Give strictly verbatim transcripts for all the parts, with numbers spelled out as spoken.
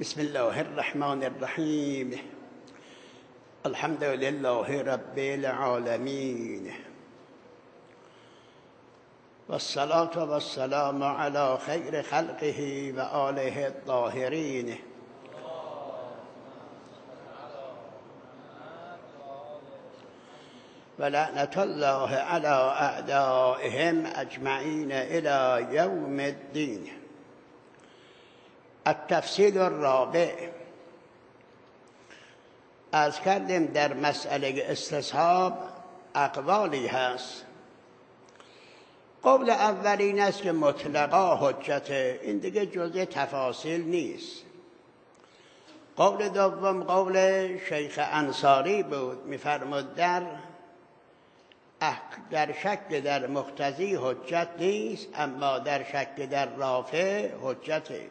بسم الله الرحمن الرحیم. الحمد لله رب العالمین و الصلاة و السلام علی خیر خلقه و آله الطاهرین. و لعنت الله علی اعدائهم اجمعین الی یوم الدین. التفصیل الرابع. از کردیم در مسئله استصحاب اقوالی هست. قول اولین است که مطلقا حجته، این دیگه جزء تفاصیل نیست. قول دوم قول شیخ انصاری بود، میفرمود در در شک در مقتضی حجت نیست، اما در شک در رافع حجته.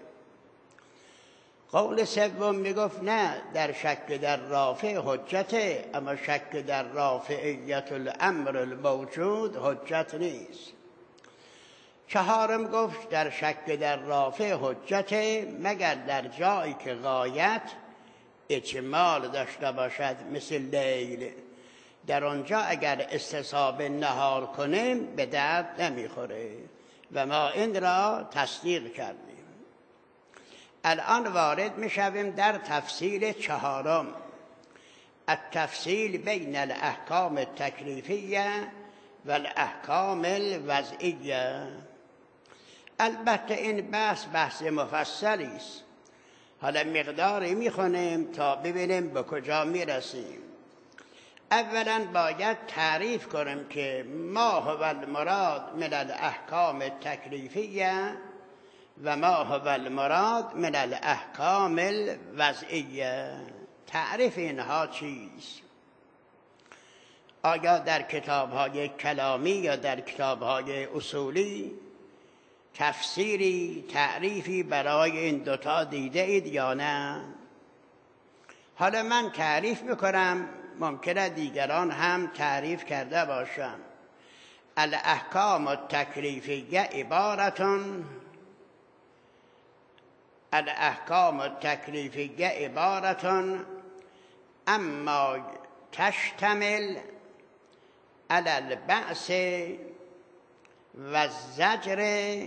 قول سوم میگفت نه، در شک در رافع حجته، اما شک در رافعیت الامر الموجود حجت نیست. چهارم گفت در شک در رافع حجته مگر در جایی که غایت اجمال داشته باشد، مثل لیل. در آنجا اگر استصحاب نهار کنیم به درد نمیخوره و ما این را تصدیق کردیم. الان وارد میشویم در تفصیل چهارم، التفصیل بین الاحکام التکلیفیه و الاحکام الوضعیه. البته این بحث بحث مفصلی است. حالا مقداری میخونیم تا ببینیم به کجا میرسیم. اولا باید تعریف کنیم که ما هو المراد من الاحکام التکلیفیه و ما هو المراد من الاحکام الوضعیه. تعریف اینها چیست؟ آیا در کتاب‌های کلامی یا در کتاب‌های اصولی تفسیری تعریفی برای این دوتا دیده اید یا نه؟ حالا من تعریف میکنم، ممکنه دیگران هم تعریف کرده باشم. الاحکام التکلیفیه عبارتون الاحکام التکلیفیه عبارتون اما تشتمل علی البعث و الزجر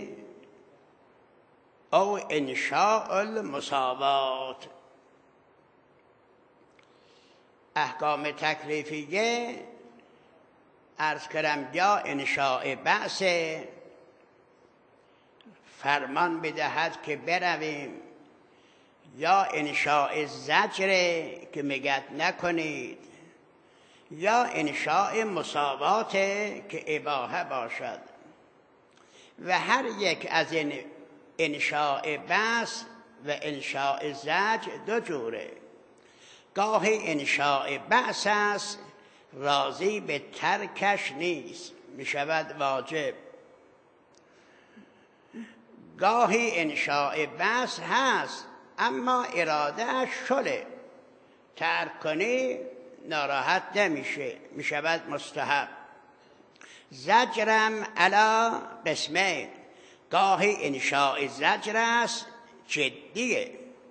او انشاء المساوات. احکام تکلیفیه عرض کردم یا انشاء بعث، فرمان بدهد که برویم، یا انشاء زجر که میگد نکنید، یا انشاء مساوات که اباحه باشد. و هر یک از این انشاء بعث و انشاء زجر دو جوره. گاهی انشاء بعث است، راضی به ترکش نیست، میشود واجب. گاهی انشاء بعث هست اما اراده شله، ترک کنی ناراحت نمیشه، میشود مستحب. زجرم علی قسمین. گاهی انشاء زجر است، جدیه،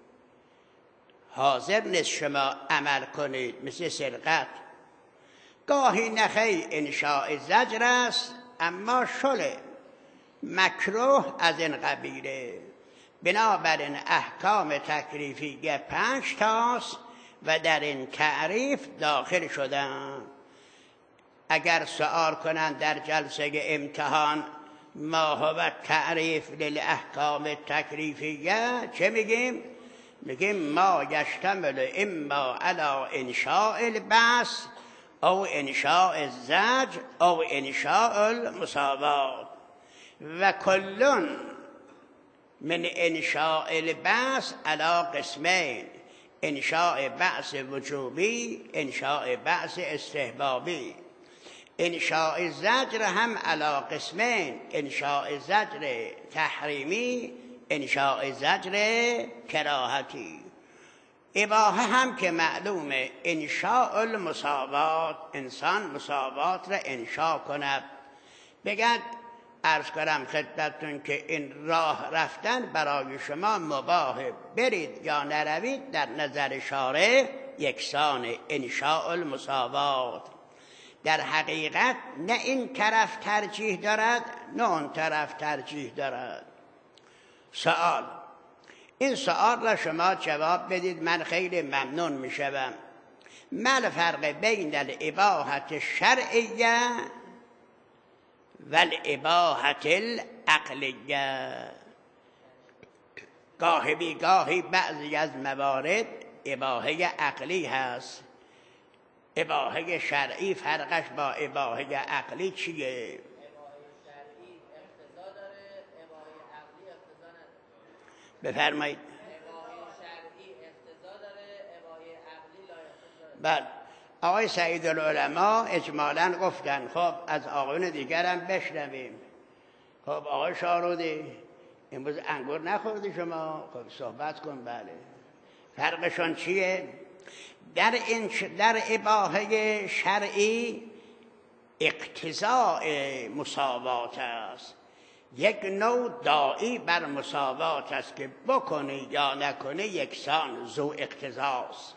حاضر نیست شما عمل کنید، مثل سرقت. گاهی نخی انشاء زجر است اما شله، مکروه از این قبیله. بنابراین احکام تکلیفیه پنج تاست و در این تعریف داخل شدن. اگر سؤال کنند در جلسه امتحان ما هو تعریف للاحکام تکلیفیه، چه میگیم؟ میگیم ما یشتمل اما علی انشاء البعث او انشاء الزجر او انشاء المساوات و کلون من انشاء البعث علی قسمین: انشاء بعث وجوبی، انشاء بعث استحبابی. انشاء زجر هم علی قسمین: انشاء زجر تحریمی، انشاء زجر کراهتی. اباحه هم که معلومه، انشاء المساوات، انسان مساوات را انشاء کند، بگد عرض کنم خدمتتون که این راه رفتن برای شما مباهه، برید یا نروید در نظر شارع یکسان، انشاء المساوات. در حقیقت نه این طرف ترجیح دارد نه اون طرف ترجیح دارد. سوال، این سوال را شما جواب بدید، من خیلی ممنون می شوم. ما الفرق بین الاباحة الشرعیه و الاباحة العقلیه؟ گاهی بی گاهی بعضی از موارد اباحه عقلی هست. اباحه شرعی فرقش با اباحه عقلی چیه؟ اباحه شرعی اقتضا داره، اباحه عقلی اقتضا نداره. بفرمایید. اباحه شرعی اقتضا داره، اباحه عقلی لا اقتضا بله، داره. آقای سعید العلماء اجمالاً گفتن. خب از آقایون دیگرم بشنویم. خب آقای شارودی، امروز انگور نخوردی شما؟ خب صحبت کن. بله، فرقشون چیه؟ در این در اباحه شرعی اقتضاء مساوات است، یک نوع داعی بر مساوات است که بکنی یا نکنی یکسان، ذو اقتضاست.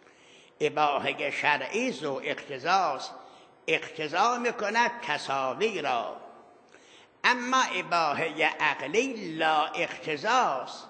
اباحه شرعی ذو اقتضاست، اقتضا میکند تساوی را. اما اباحه عقلی لا اقتضاست،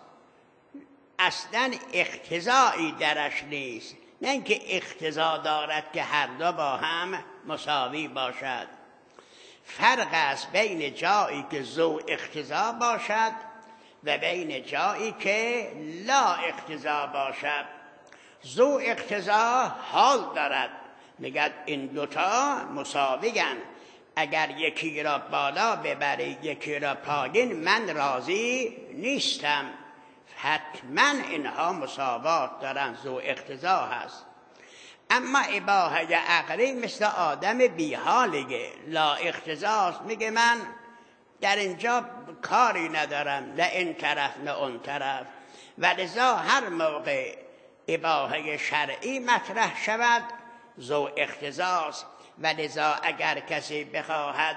اصلا اقتضایی درش نیست. نه اینکه اقتضا دارد که هر دو با هم مساوی باشد. فرق است بین جایی که ذو اقتضا باشد و بین جایی که لا اقتضا باشد. ذو اقتضا حال دارد، میگه این دوتا مساوی‌اند، اگر یکی را بالا ببری یکی را پایین من راضی نیستم. حتما اینها مساوات دارن، ذو اقتضا هست. اما اباحه عقلی مثل آدم بیحالیه، لا اقتضاست، میگه من در اینجا کاری ندارم، نه این طرف نه اون طرف. و لذا هر موقع اباحه شرعی مطرح شود ذو اقتضاست. و لذا اگر کسی بخواهد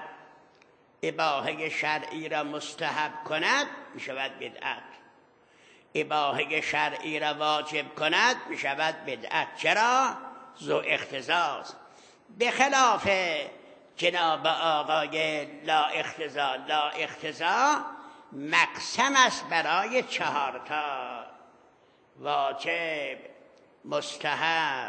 اباحه شرعی را مستحب کند میشود بدعت، اباحه شرعی را واجب کند میشود بدعت. چرا؟ ذو اقتضاست. به خلاف جناب آقای لا اقتضا، لا اقتضا مقسم است برای چهارتا: واجب، مستحب،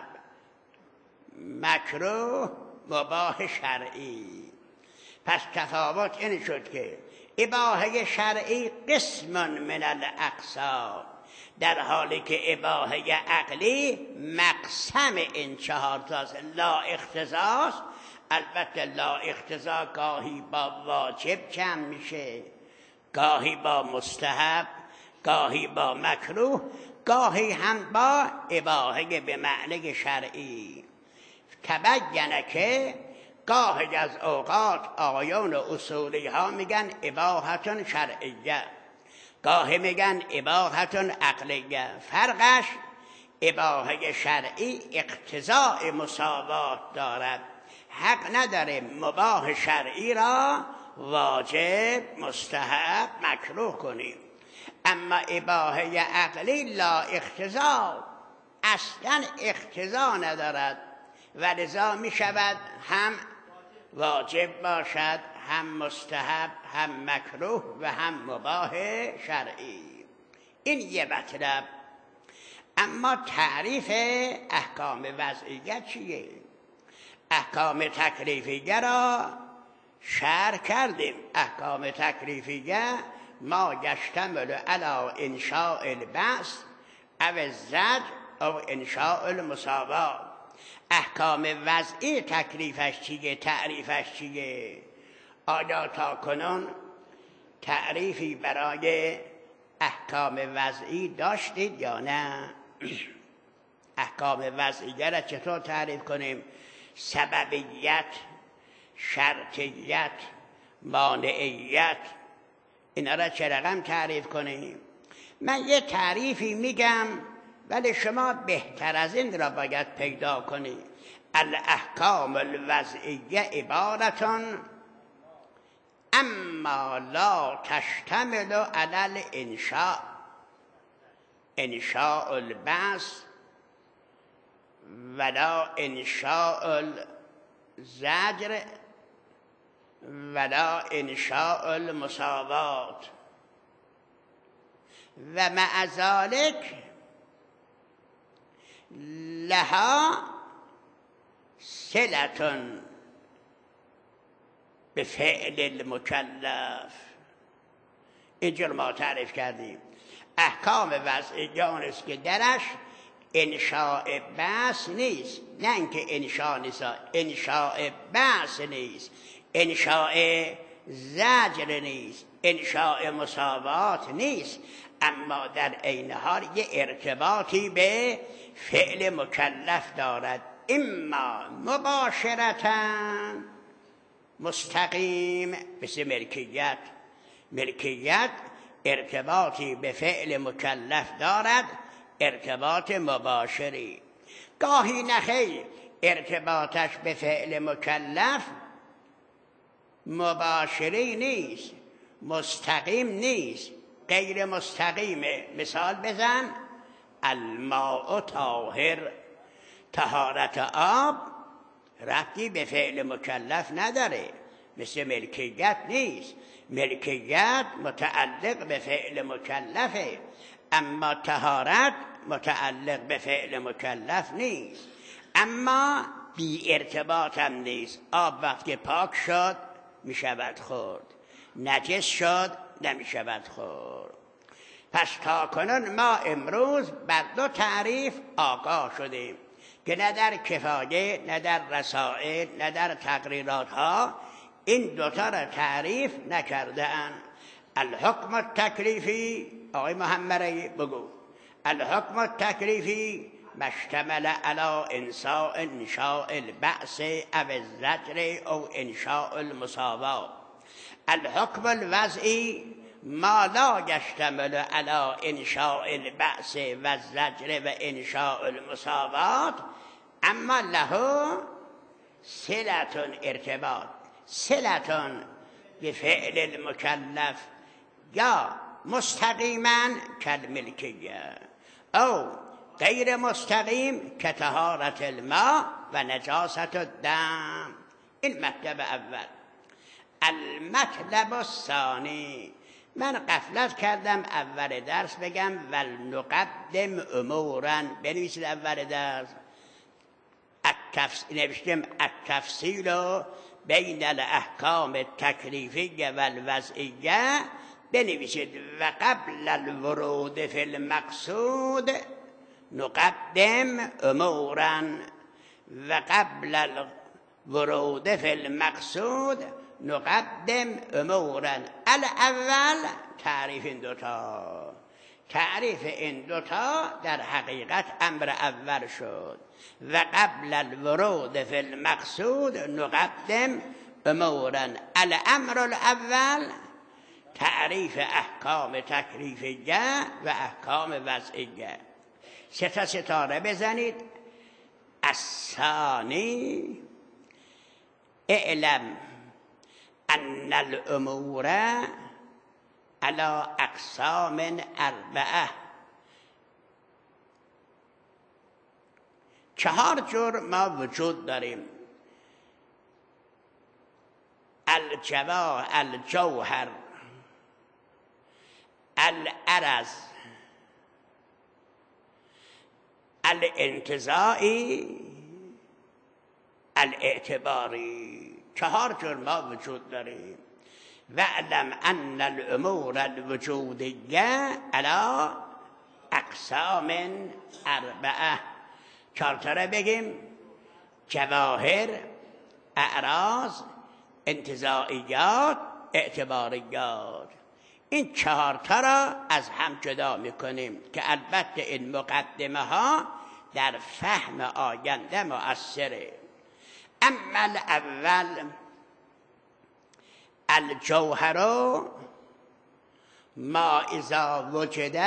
مکروه، مباح شرعی. پس تفاوت این شد که اباحه شرعی قسم من الاقسام، در حالی که اباحه عقلی مقسم این چهار تاست. لا اقتضاست. البته لا اقتضا گاهی با واجب کم میشه، گاهی با مستحب، گاهی با مکروه، گاهی هم با اباحه به معنی شرعی. تبینه که گاهی از اوقات آقایان اصولی ها میگن اباحتون شرعیه، گاهی میگن اباحتون عقلیه. فرقش اباحه شرعی اقتضاء مساوات دارد، حق نداره مباح شرعی را واجب، مستحب، مکروه کنیم. اما اباحه عقلی لا اقتضا، اصلا اقتضا ندارد و لذا می شود هم واجب باشد، هم مستحب، هم مکروه و هم مباح شرعی. این یه مطلب. اما تعریف احکام وضعیه چیه؟ احکام تکلیفیه را شرح کردیم. احکام تکلیفیه ما یشتمل علی انشاء البعث او الزجر او انشاء المساوات. احکام وضعی تکلیفش چیه؟ تعریفش چیه؟ آیا تا کنون تعریفی برای احکام وضعی داشتید یا نه؟ احکام وضعیه را چطور تعریف کنیم؟ سببیت، شرطیت، مانعیت، اینا را چه رقم تعریف کنیم؟ من یه تعریفی میگم ولی شما بهتر از این را باید پیدا کنید. الاحکام الوضعیه عبارتون اما لا تشتمل علی الانشاء، انشاء البعث ولا انشاء الزجر ولا انشاء المساوات و مع ذلك لها صلة به فعل المکلف. اینجور ما تعریف کردیم احکام وضعی است که درش انشاء بحث نیست، نه اینکه انشاء نیست، انشاء بحث نیست، انشاء زجر نیست، انشاء مساوات نیست، اما در عین حال یه ارتباطی به فعل مکلف دارد، اما مباشرتاً مستقیم مثل ملکیت. ملکیت ارتباطی به فعل مکلف دارد، ارتباط مباشری. گاهی نخیر ارتباطش به فعل مکلف مباشری نیست، مستقیم نیست، غیر مستقیمه. مثال بزن، الماء طاهر، طهارت آب ربطی به فعل مکلف نداره، مثل ملکیت نیست. ملکیت متعلق به فعل مکلفه، اما طهارت متعلق به فعل مکلف نیست، اما بی ارتباط هم نیست. آب وقتی پاک شد می شود خورد، نجس شد نمی شود خورد. پس تا کنون ما امروز بر دو تعریف آگاه شدیم که نه در کفایه، نه در رسائل، نه در تقریرات ها این دوتا را تعریف نکرده اند. الحکم التکلیفی، آقای محمدی بگو، الحکم التکلیفی مشتمل علی انشاء انشاء البعث او الزجر او انشاء المساوات. الحکم الوضعی ما لا یشتمل علی انشاء البعث و الزجر و انشاء المساوات، اما له صلة ارتباط، صلة بفعل المکلف، یا مستقیما کالملکیه او غیر مستقیم کطهارت الماء و نجاست الدم. این مطلب اول. المطلب الثانی، من غفلت کردم اول درس بگم ولنقدم امورا، بنویسید اول درس نوشتم التفصیل بین الاحکام التکلیفیه و الوضعیه، بنویسید و قبل الورود فی المقصود نقدم امورا و قبل الورود فی المقصود نقدم امورا. الاول تعریف این دوتا، تعریف این دوتا در حقیقت امر اول شد. و قبل الورود فی المقصود نقدم امورا. الامر الاول تعریف احکام تکلیفیه و احکام وضعیه. سه تا ستاره بزنید. الثانی اعلم ان الامور على اقسام اربعه، چهار جور ما وجود داریم. الجوا الجوهر، العرض، الانتزاعی، الاعتباری. چهار جور ما وجود داریم. واعلم ان الامور الوجودیه على اقسام اربعه. چهار تا را بگیم: جواهر، اعراض، انتزاعیات، اعتباریات. این چهار تا را از هم جدا میکنیم که البته این مقدمه ها در فهم آینده مؤثره. اما الاول الجوهر ما اذا وجد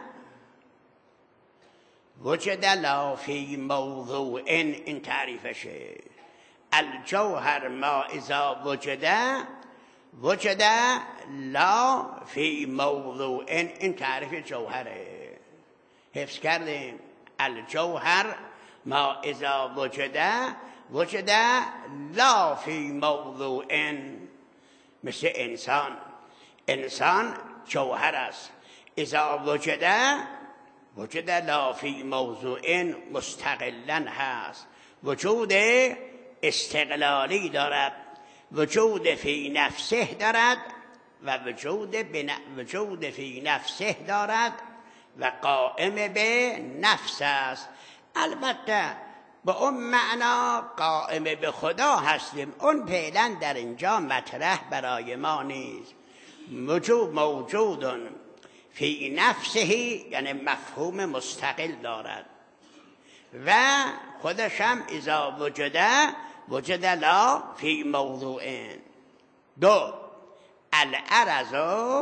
وجد لا فی موضوع، این تعریفشه. الجوهر ما اذا وجد وجد لا فی موضوع. این تعریف جوهره، حفظ کردیم. الجوهر ما اذا وجد وجد لا فی موضوع. مثل انسان، انسان جوهر است. اذا وجد وجد لا فی موضوع، مستقلا هست، وجود استقلالی دارد، وجود فی نفسه دارد و وجود بن... وجود فی نفسه دارد و قائم به نفس است. البته به اون معنا قائم به خدا هستیم، اون فعلا در اینجا مطرح برای ما نیست. وجود موجود فی نفسه یعنی مفهوم مستقل دارد و خودش هم اذا وجده وجد لا فی موضوع. دو، العرض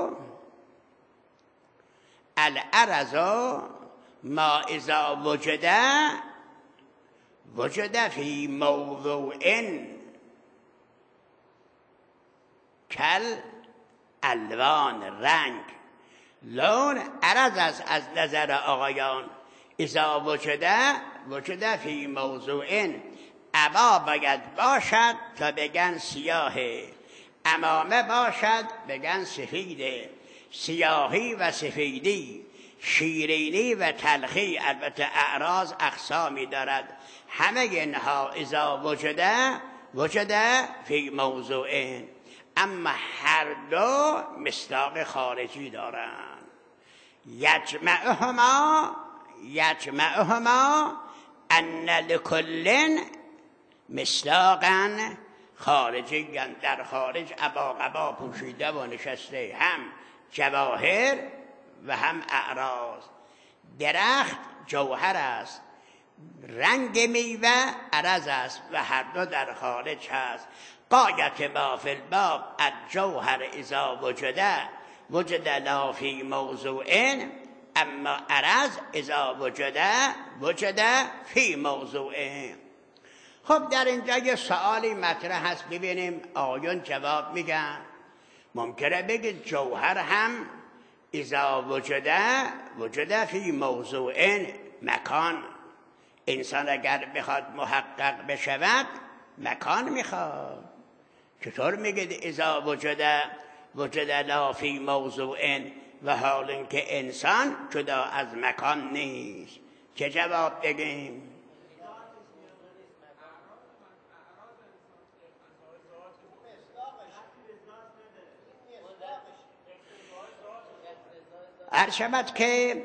العرض ما اذا وجد وجد فی موضوع کل الوان، رنگ. لون عرض است از نظر آقایان. اذا وجد وجد فی موضوع. عبا باید باشد تا بگن سیاهه، عمامه باشد بگن سفیده. سیاهی و سفیدی، شیرینی و تلخی، البته اعراض اقسامی دارد. همه اینها اذا وجد وجد فی موضوع، اما هر دو مصداق خارجی دارند. یجمعهما یجمعهما ان لکل مصداقا خارجی. در خارج ابا قبا پوشیده و نشسته، هم جواهر و هم اعراض. درخت جوهر است، رنگ میوه عرض است و هر دو در خارج هست. قایت ما فی الباب الجوهر اذا وجد وجد لا فی موضوع، اما عرض اذا وجد وجد فی موضوع. خب در اینجا یه سوالی مطرح هست، ببینیم آیون جواب میگن. ممکنه بگید جوهر هم اذا وجد وجد فی موضوع، مکان. انسان اگر بخواد محقق بشود مکان میخواد. چطور میگید اذا وجد وجد لا فی موضوع و حال اینکه انسان جدا از مکان نیست؟ چه جواب بگیم؟ عرض شود که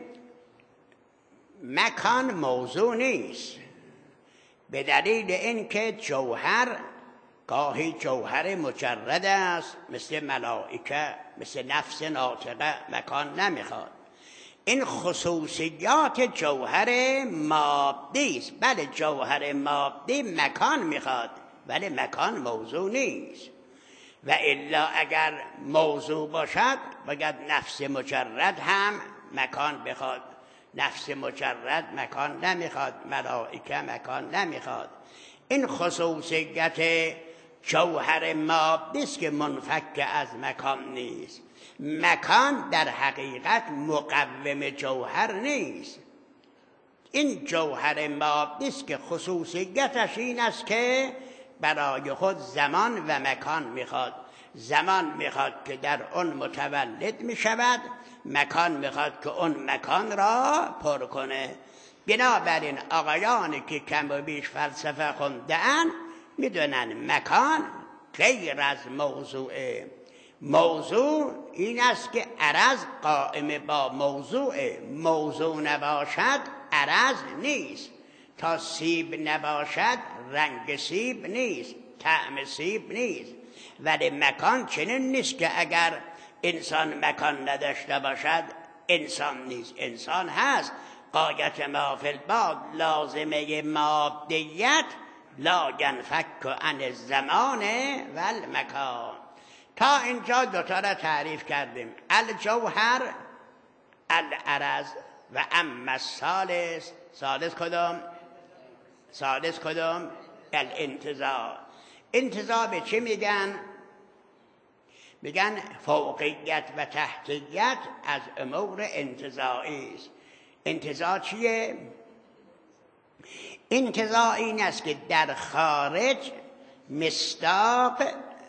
مکان موضوع نیست، به دلیل اینکه جوهر گاهی جوهر مجرد است، مثل ملائکه، مثل نفس ناطقه، مکان نمیخواد. این خصوصیات جوهر مادی است. بله جوهر مادی مکان میخواد، ولی مکان موضوع نیست. و الا اگر موضوع باشد باید نفس مجرد هم مکان بخواد. نفس مجرد مکان نمیخواد، ملائکه مکان نمیخواد. این خصوصیت جوهر مادی است که منفک از مکان نیست. مکان در حقیقت مقوم جوهر نیست. این جوهر مادی است که خصوصیتش این است که برای خود زمان و مکان میخواد. زمان میخواد که در اون متولد میشود، مکان میخواد که اون مکان را پر کنه. بنابراین آقایانی که کم و بیش فلسفه خونده‌اند میدونن مکان غیر از موضوعه. موضوع این است که عرض قائم با موضوع. موضوع نباشد عرض نیست. تا سیب نباشد رنگ سیب نیست، طعم سیب نیست. ولی مکان چنین نیست که اگر انسان مکان نداشته باشد انسان نیست. انسان هست. قایت ما فی الباب لازمه مادیت لا ینفک عن الزمان و المکان. تا اینجا دوتا را تعریف کردیم، الجوهر، العرض و اما الثالث. ثالث کدام؟ ثالث کدام؟ الانتزاع. انتزاع به چی میگن؟ میگن فوقیت و تحتیت از امور انتزاعی است. انتزاع چیه؟ انتزاع این است که در خارج مصداق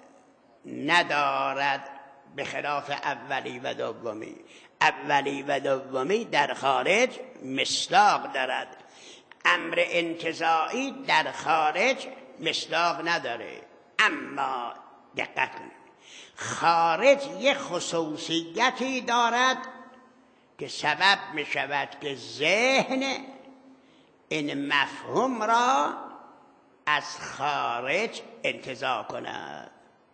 ندارد، به خلاف اولی و دومی. اولی و دومی در خارج مصداق دارد. امر انتزاعی در خارج مصداق نداره. اما دقت کنید، خارج یه خصوصیتی دارد که سبب می شود که ذهن این مفهوم را از خارج انتزاع کند.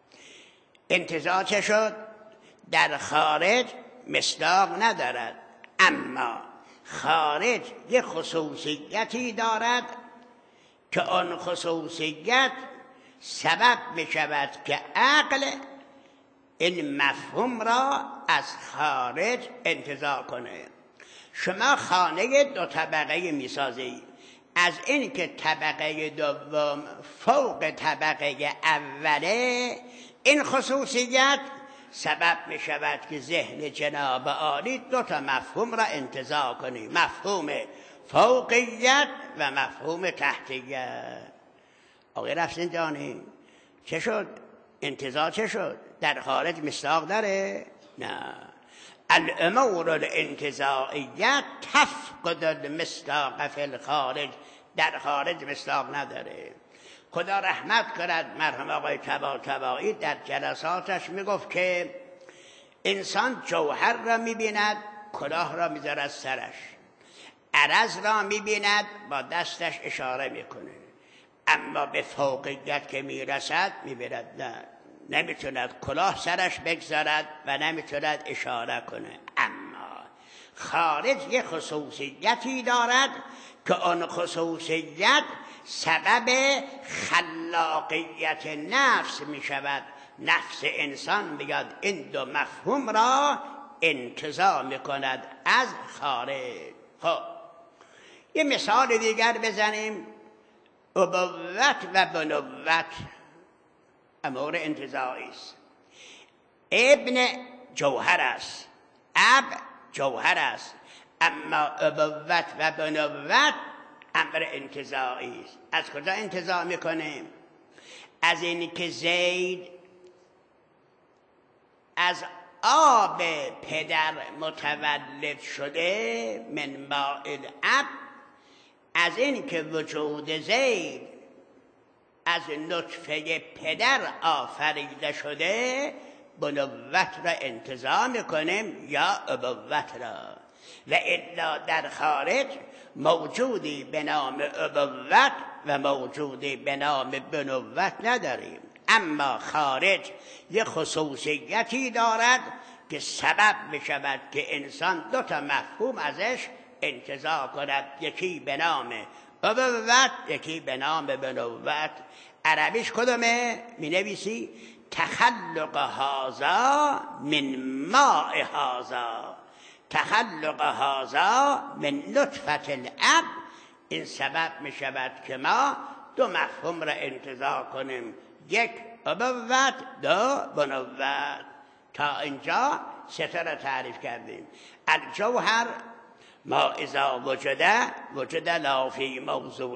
انتزاع چه شد؟ در خارج مصداق ندارد، اما خارج یه خصوصیتی دارد که آن خصوصیت سبب می شود که عقل این مفهوم را از خارج انتزاع کنه. شما خانه دو طبقه می سازید، از این که طبقه دوم فوق طبقه اوله، این خصوصیت سبب می شود که ذهن جناب عالی دو تا مفهوم را انتزاع کنی، مفهوم فوقیت و مفهوم تحتیت. آقای رفسن جانی چه شد؟ انتزاع چه شد؟ در خارج مصداق داره؟ نه. الامور الانتزاعیت تفقد المصداق فی الخارج، در خارج مصداق نداره. خدا رحمت کند مرحوم آقای طباطبایی در جلساتش میگفت که انسان جوهر را میبیند، کلاه را میذارد سرش، عرض را میبیند، با دستش اشاره میکنه، اما به فوقیت که میرسد میبیند نه، نمیتوند کلاه سرش بگذارد و نمیتوند اشاره کنه. اما خارج یه خصوصیتی دارد که آن خصوصیت سبب خلاقیت نفس می شود. نفس انسان میگه این دو مفهوم را انتزاع می کند از خارج. خب یه مثال دیگر بزنیم. ابوت و بنوت امور انتزاعی است. ابن جوهر است، اب جوهر است، اما ابوت و بنوت امر انتزاعی است. از کجا انتزاع میکنیم؟ از اینی که زید از آب پدر متولد شده، من ماء الاب، از این که وجود زید از نطفه پدر آفریده شده، بنوت را انتزاع میکنیم یا ابوت را. و الا در خارج موجودی به نام ابوت و موجودی به نام بنوت نداریم. اما خارج یه خصوصیتی دارد که سبب میشود که انسان دو تا مفهوم ازش انتزاع کند، یکی به نام ابوت، یکی به نام بنوت. عربیش کدومه؟ می نویسی تخلق هذا من ماء هذا، تخلق هذا من نطفة الاب. این سبب می شود که ما دو مفهوم را انتزاع کنیم، یک ابوت، دو بنوت. تا اینجا سه تا را تعریف کردیم. الجوهر ما اذا وجد وجد لا فی موضوع،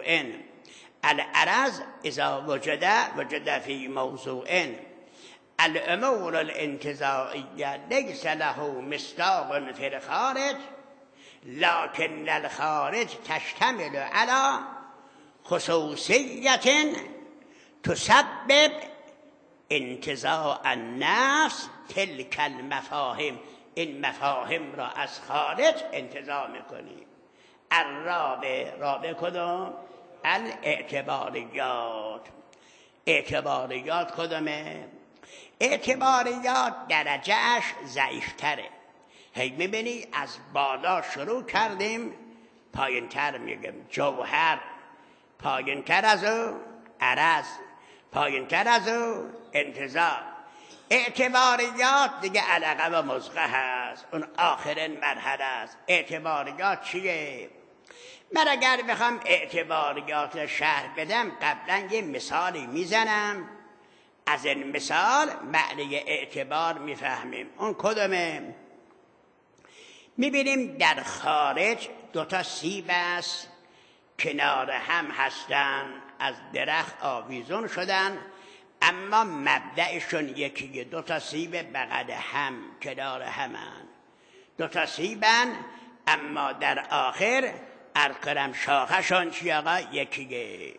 العرض اذا وجد وجد فی موضوع. الامور الانتزاعیه لیس له مصداق فی الخارج، لكن الخارج تشتمل على خصوصیت تسبب انتزاع النفس تلك المفاهیم. این مفاهیم را از خارج انتزاع میکنیم. الرابع، رابع کدوم؟ الاعتباریات. اعتباریات کدومه؟ اعتباریات درجهش ضعیفتره. هی میبینی از بالا شروع کردیم پایین تر میگیم. جوهر پایین تر از او عرض، پایین تر از او انتزاع. اعتباریات دیگه علقه و مزقه هست، اون آخرین مرحله است. اعتباریات چیه؟ من اگر بخوام اعتباریات شرح بدم قبلا یه مثالی میزنم، از این مثال معنی اعتبار میفهمیم. اون کدومه؟ میبینیم در خارج دوتا سیب است، کنار هم هستن، از درخت آویزون شدن، اما مبدأشون یکیه. دوتا سیب بغل هم کنار همن، دوتا سیبن، اما در آخر ارکرم شاخشون چی آقا؟ یکیه.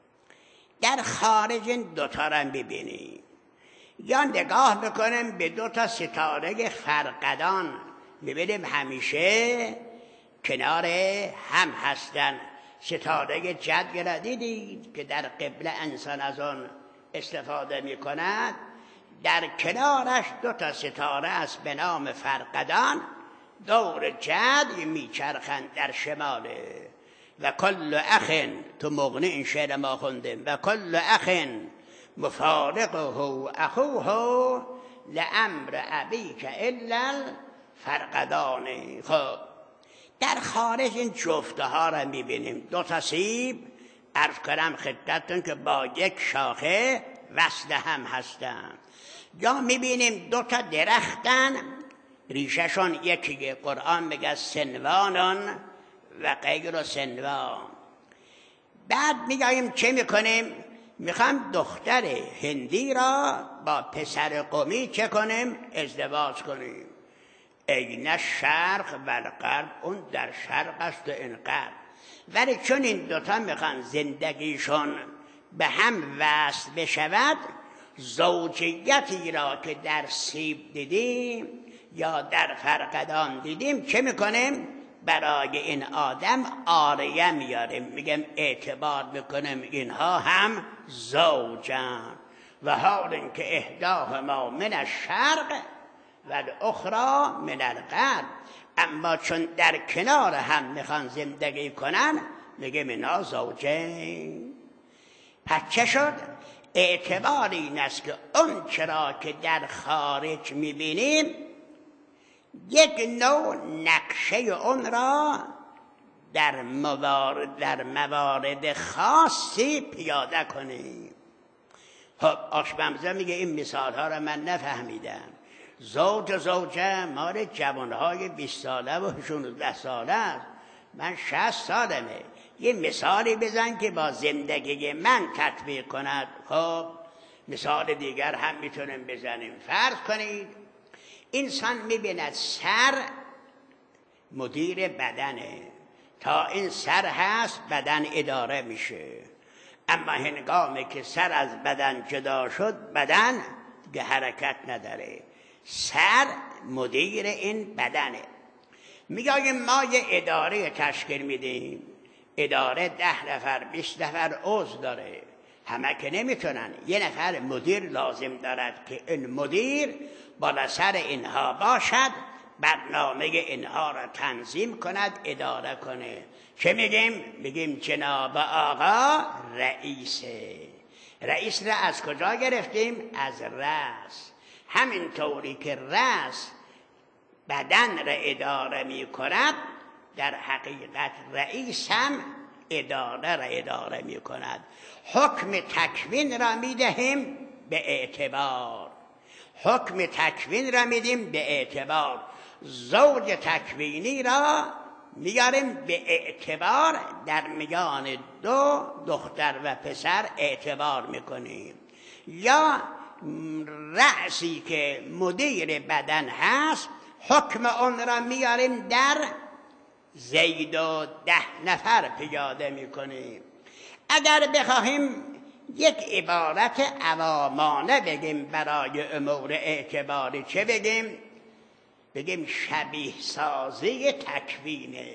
در خارج این دوتا را ببینیم، یا نگاه بکنیم به دوتا ستاره فرقدان، ببینیم همیشه کنار هم هستن. ستاره جد را دیدید که در قبله انسان از آن استفاده می کند؟ در کنارش دو تا ستاره است به نام فرقدان، دور جد میچرخند در شماله. و کل اخ، تو مغنی این شعر ما خوندیم، و کل اخ مفارقه اخوه لامر ابیک الا الفرقدان. خب در خارج این جفته ها را میبینیم، دو تا سیب عرض کنم خدمتتون که با یک شاخه وصل هم هستن. یا میبینیم دو تا درختن ریشهشون یکیه، قرآن میگه سنوانان و غیر سنوان. بعد میگیم چه میکنیم؟ میخوام دختر هندی را با پسر قمی چه کنیم؟ ازدواج کنیم. این الشرق و الغرب، اون در شرق است و این غرب. ولی چون این دوتا میخوان زندگیشون به هم وصل بشود، زوجیتی را که در سیب دیدیم یا در فرقدان دیدیم چه میکنیم؟ برای این آدم آریه میاریم، میگم اعتبار میکنیم اینها هم زوجن. و حال اینکه احداهما من الشرق و الاخرى من الغرب، اما چون در کنار هم میخوان زندگی کنن میگم اینا زوجین. پس چه شد؟ اعتبار این است که اون چرا که در خارج میبینیم یک نوع نقشه اون را در موارد, در موارد خاصی پیاده کنیم. خب آشپمزه میگه این مثال ها را من نفهمیدم. زوج و زوجه مال جوانهای بیست ساله و شانزده ساله است، من شصت سالمه. یه مثالی بزن که با زندگی من تطبیق کند. خب مثال دیگر هم میتونیم بزنیم. فرض کنید انسان میبیند سر مدیر بدنه، تا این سر هست بدن اداره میشه، اما هنگامی که سر از بدن جدا شد بدن دیگه حرکت نداره. سر مدیر این بدنه. میگیم ما یه اداره تشکیل میدیم، اداره ده نفر بیست نفر عضو داره، همه که نمیتونن، یه نفر مدیر لازم دارد که این مدیر بالا سر اینها باشد، برنامه اینها را تنظیم کند، اداره کنه. چه میگیم؟ میگیم جناب آقا رئیسه. رئیس را از کجا گرفتیم؟ از رأس. همین طوری که رأس بدن را اداره می کند، در حقیقت رئیس هم اداره را اداره می کند. حکم تکوین را می دهیم به اعتبار، حکم تکوین را می دیم به اعتبار. زوج تکوینی را میاریم به اعتبار، در میان دو دختر و پسر اعتبار میکنیم. یا رأسی که مدیر بدن هست، حکم اون را میاریم در زید و ده نفر پیاده میکنیم. اگر بخواهیم یک عبارت عوامانه بگیم برای امور اعتباری، چه بگیم؟ بگیم شبیه سازی تکوینه.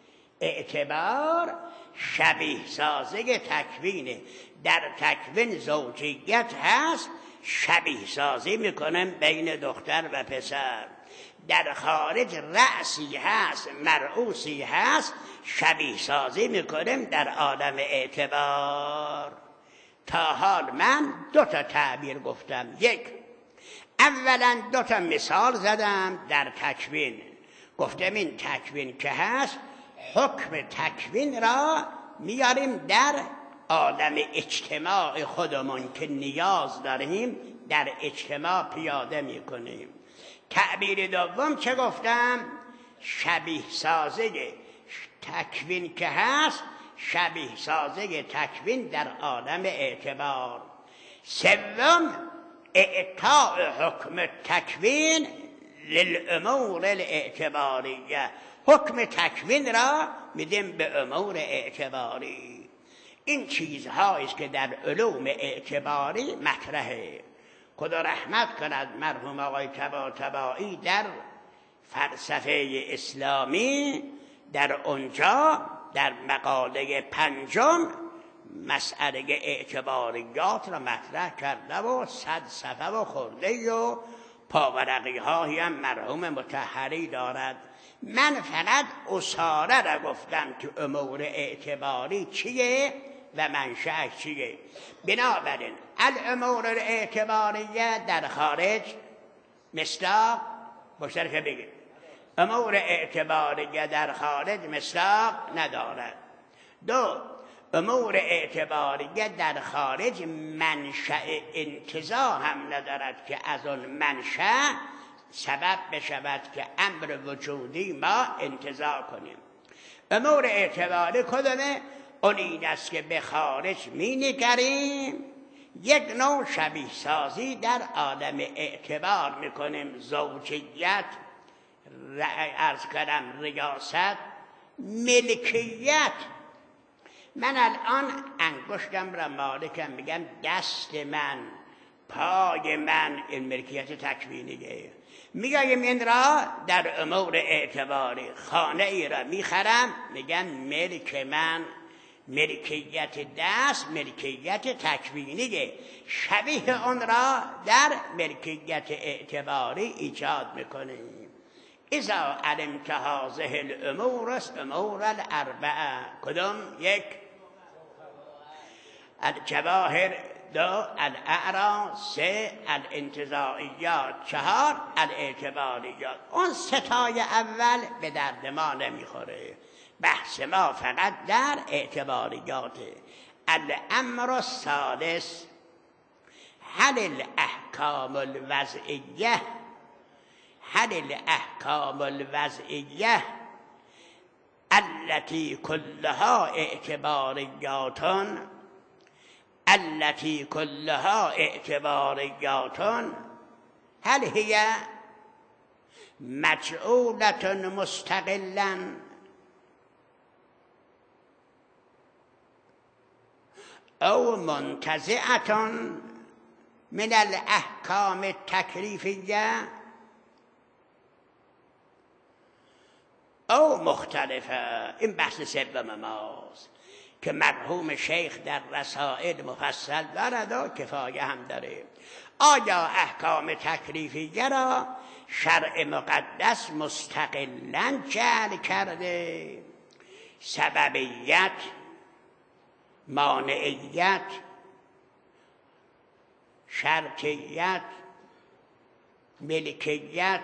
اعتبار شبیه سازی تکوینه. در تکوین زوجیت هست، شبیه سازی میکنم بین دختر و پسر. در خارج رأسی هست، مرعوسی هست، شبیه سازی میکنم در عالم اعتبار. تا حال من دو تا تعبیر گفتم. یک، اولا دو تا مثال زدم در تکوین. گفتم این تکوین که هست، حکم تکوین را میاریم در آدم اجتماع خودمون که نیاز داریم در اجتماع پیاده میکنیم. تعبیر دوم چه گفتم؟ شبیه سازه تکوین که هست، شبیه سازه تکوین در عالم اعتبار. سوم اعطاء حکم تکوین للامور الاعتباریه، حکم تکوین را میدیم به امور اعتباری. این چیزهایی است که در علوم اعتباری مطرحه. خدا رحمت کند مرحوم آقای طباطبایی در فلسفه اسلامی در اونجا در مقاله پنجم مسئله اعتباریات را مطرح کرده و صد صفحه و خورده و پاورقی هایی هم مرحوم مطهری دارد. من فقط اصاره را گفتم که امور اعتباری چیه و منشأ چیه. بنابراین الامور الاعتباریه در خارج مصداق مشترک بگید، امور اعتباریه در خارج مصداق ندارد. دو، امور اعتباریه در خارج منشأ انتزاع هم ندارد که از آن منشأ سبب بشود که امر وجودی ما انتزاع کنیم. امور اعتباری کدومه؟ اون این است که به خارج می نگریم، یک نوع شبیه سازی در عالم اعتبار میکنیم. زوجیت، عرض کردم ریاست، ملکیت. من الان انگشتم را مالکم، میگم دست من، پای من، این ملکیت تکوینیه. میگم این را در امور اعتباری خانه ای را میخرم، میگم ملک من، ملکیت دست ملکیت تکوینیه. شبیه اون را در ملکیت اعتباری ایجاد میکنیم. اذا علمت هذه الامور است امور الاربعه. کدوم؟ یک الجواهر، دو الاعراض، سه الانتزاعیات، چهار الاعتباریات. اون ستای اول به درد ما نمیخوره، بحث ما فقط در اعتباریاته. الامر السادس هل الاحکام الوضعیه هل الاحکام الوضعیه التي كلها اعتباریات التي كلها اعتباریات هل هي مجعولة مستقلا او منتزعة من الاحکام التکلیفیه او مختلفه. این بحث سوم ماست که مرحوم شیخ در رسائل مفصل دارد و کفایه هم داره. آیا احکام تکلیفیه را شرع مقدس مستقلاً جعل کرده؟ سببیت، مانعیت، شرطیت، ملکیت،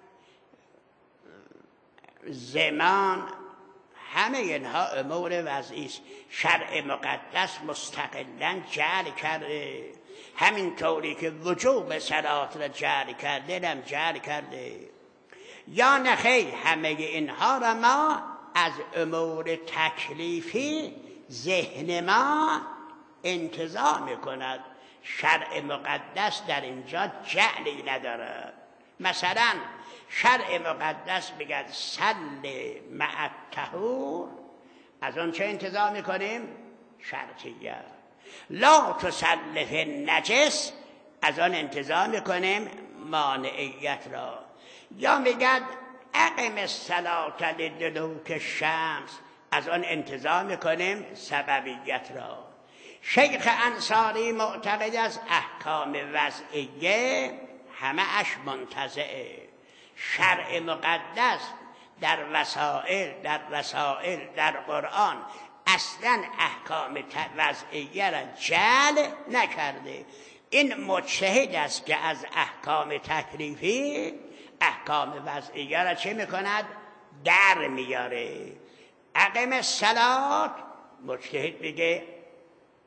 زمان، همه اینها امور وضعی است. شرع مقدس مستقلاً جعل کرده، همین طوری که وجوب صلات را جعل کرده هم جعل کرده. یا نخیر، همه اینها را ما از امور تکلیفی ذهن ما انتزاع میکند. شرع مقدس در اینجا جعلی نداره. مثلا شرع مقدس بگد صل مع الطهور، از اون چه انتزاع میکنیم؟ شرطیه. لا تصل فی النجس، از آن انتزاع میکنیم مانعیت را. یا میگد اقم الصلاة لدلوک الشمس، از آن انتزاع میکنیم سببیت را. شیخ انصاری معتقد از احکام وضعیه همه اش منتزعه. شرع مقدس در وسائل در رسائل در قرآن اصلا احکام وضعیه را جعل نکرده. این مجتهد است که از احکام تکلیفی احکام وضعیه را چه میکند؟ در میاره. اقم الصلاة، مجتهد بگه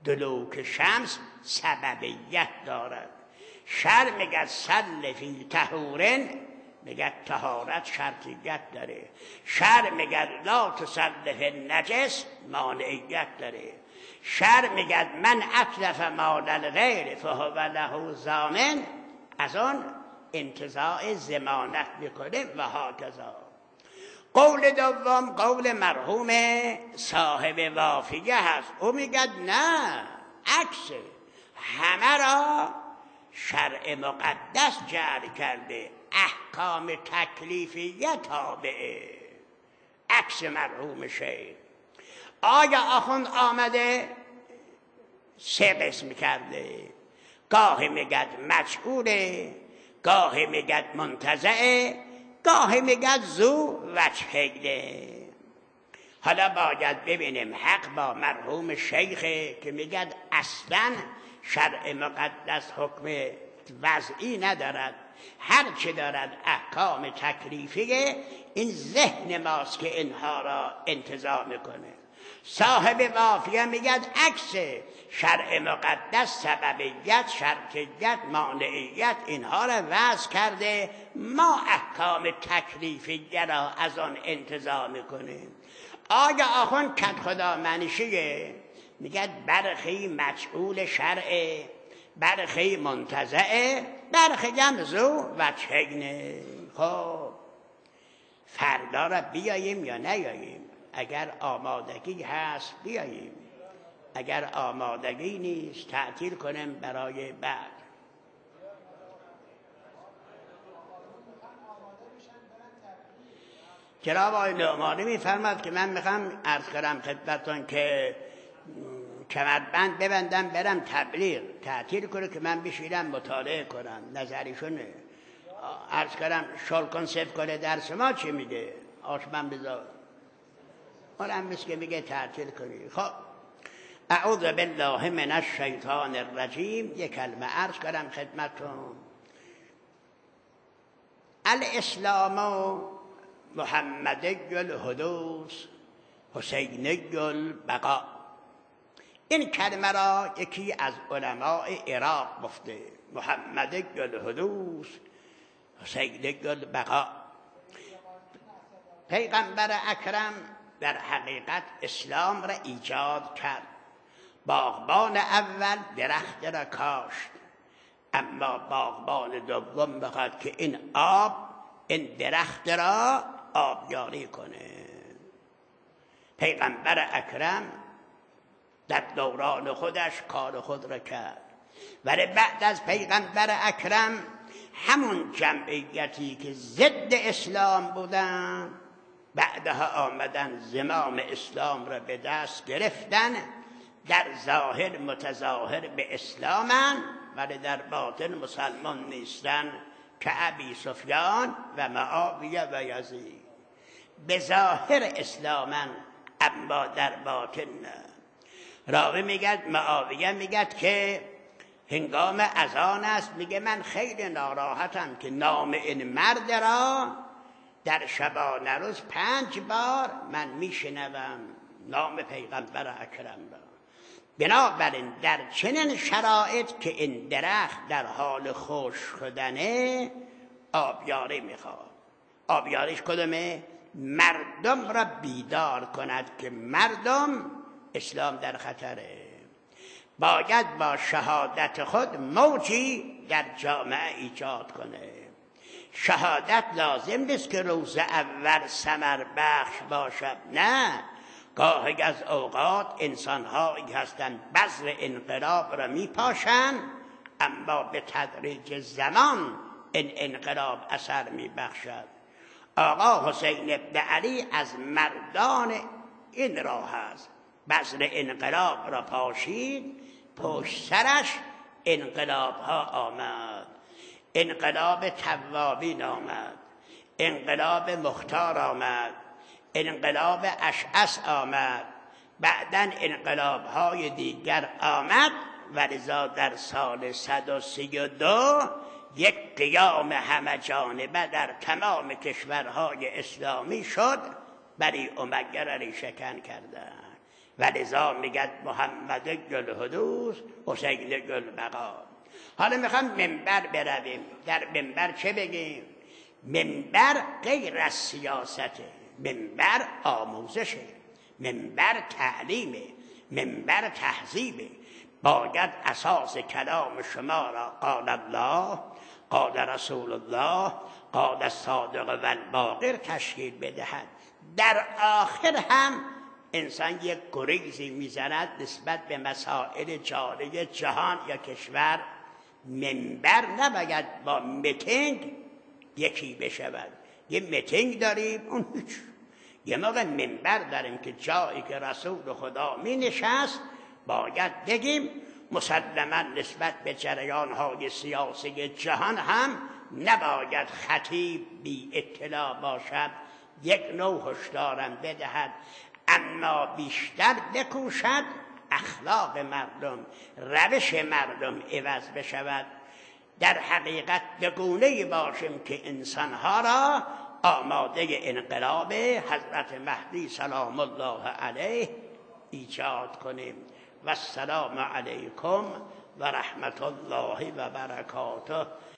دلوک شمس سببیت دارد. شر میگه سل فی طهورن، میگه طهارت شرطیت داره. شر میگه لا تصل فی نجس، مانعیت داره. شر میگه من اتلف مال الغیر فهو له ضامن، از آن انتزاع ضمانت میکنه و هاکذا. قول دوم قول مرحوم صاحب وافیه هست. او میگه نه، عکس همه را شرع مقدس جعل کرده، احکام تکلیفیه تابعه. عکس مرحوم شیخ. آیا آخوند آمده سه قسم کرده، گاهی میگد مجعوله، گاهی میگد منتزعه، گاهی میگد زو وجهیه. حالا باید ببینیم حق با مرحوم شیخه که میگد اصلا شرع مقدس حکم وضعی ندارد، هر چه دارد احکام تکلیفیه. این ذهن ماست که اینها را انتزاع میکنه. صاحب وافیه میگد عکس شرع مقدس سببیت، شرطیت، مانعیت اینها را وضع کرده، ما احکام تکلیفیه را از آن انتزاع میکنیم. آیا آخوند کت خدا منشیه، میگد برخی مجعول شرعه، برخی منتزعه، برخی هم زو وجهینه. خب فردا را بیاییم یا نیاییم؟ اگر آمادگی هست بیاییم، اگر آمادگی نیست تعطیل کنیم برای بعد. جناب آقای نعمانی میفرماد که من میخوام عرض کنم خدمتتون که کمربند ببندم برم تبلیغ، تعطیل کنه که من بشینم مطالعه کنم. نظریشونه عرض کنم شل کن صف کنه درس ما چی میگه؟ آشمن بذار اون هم مثل که میگه تعطیل کنی. خب اعوذ بالله من الشیطان الرجیم. یک کلمه عرض کنم خدمتتون. الاسلام محمدی الحدوث حسینی البقاء. این کلمه را یکی از علماء عراق گفته، محمدی الحدوث حسینی البقاء. پیغمبر اکرم در حقیقت اسلام را ایجاد کرد. باغبان اول درخت را کاشت، اما باغبان دوم بخواد که این آب این درخت را آبیاری کنه. پیغمبر اکرم در دوران خودش کار خود را کرد، ولی بعد از پیغمبر اکرم همون جمعیتی که ضد اسلام بودن بعدها آمدن زمام اسلام را به دست گرفتن. در ظاهر متظاهر به اسلامن ولی در باطن مسلمان نیستن، که ابی سفیان و معاویه و یزید. به ظاهر اسلامن اما در باطن نه. راوی میگد معاویه میگد که هنگام اذان است، میگه من خیلی ناراحتم که نام این مرد را در شبانه روز پنج بار من میشنوم، نام پیغمبر اکرم را. بنابراین در چنین شرایط که این درخت در حال خشک شدنه آبیاری میخواد. آبیاریش کدومه؟ مردم را بیدار کند که مردم اسلام در خطره. باید با شهادت خود موجی در جامعه ایجاد کنه. شهادت لازم نیست که روز اول ثمر بخش باشد، نه. گاهی از اوقات انسان‌هایی هستند بذر انقلاب را میپاشند، اما به تدریج زمان این انقلاب اثر میبخشد. آقا حسین ابن علی از مردان این راه است. بذر انقلاب را پاشید، پشت سرش انقلاب ها آمد. انقلاب توابین آمد، انقلاب مختار آمد، انقلاب اشعث آمد، بعدن انقلاب های دیگر آمد و لذا در سال صد و سی و دو یک قیام همه جانبه در تمام کشورهای اسلامی شد. بنی امیه را ریشه‌کن کردند. و لذا میگد محمد گل حدوث حسین گل بقا. حالا میخوام منبر برویم. در منبر چه بگیم؟ منبر غیر از سیاسته، منبر آموزشه، منبر تعلیمه، منبر تهذیبه. باید اساس کلام شما را قال الله، قال رسول الله، قال الصادق و الباقر تشکیل بدهد. در آخر هم انسان یک گریزی میزند نسبت به مسائل جاری جهان یا کشور. منبر نباید با میتینگ یکی بشود. یه میتینگ داریم اون هیچ. یه موقع منبر داریم که جایی که رسول خدا می نشست باید بگیم. مسلما نسبت به جریان‌های سیاسی جهان هم نباید خطیب بی اطلاع باشد، یک نوع هشدارم بدهد، اما بیشتر بکوشد اخلاق مردم، روش مردم عوض بشود. در حقیقت به گونه‌ای باشیم که انسانها را آماده انقلاب حضرت مهدی سلام الله علیه ایجاد کنیم. و السلام علیکم و رحمت الله و برکاته.